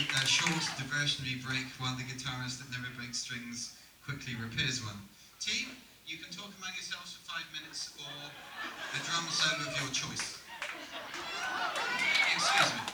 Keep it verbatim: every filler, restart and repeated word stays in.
a short diversionary break while the guitarist that never breaks strings quickly repairs one. Team, you can talk among yourselves for five minutes or a drum solo of your choice. Excuse me.